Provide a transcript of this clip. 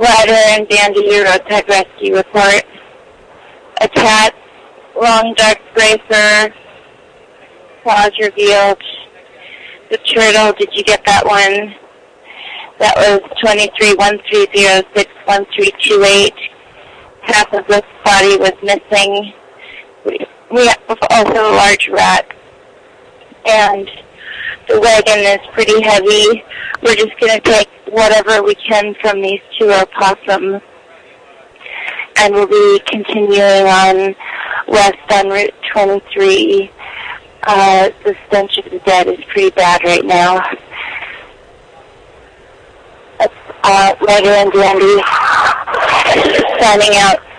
Ryder and Bandy roadside rescue report. A cat, long dark gray fur, claws revealed. The turtle, did you get that one? That was 2313061328. Half of the body was missing. We have also a large rat. And the wagon is pretty heavy. We're just going to take whatever we can from these two opossums. And we'll be continuing on west on Route 23. The stench of the dead is pretty bad right now. That's Ryder and Dandy signing out.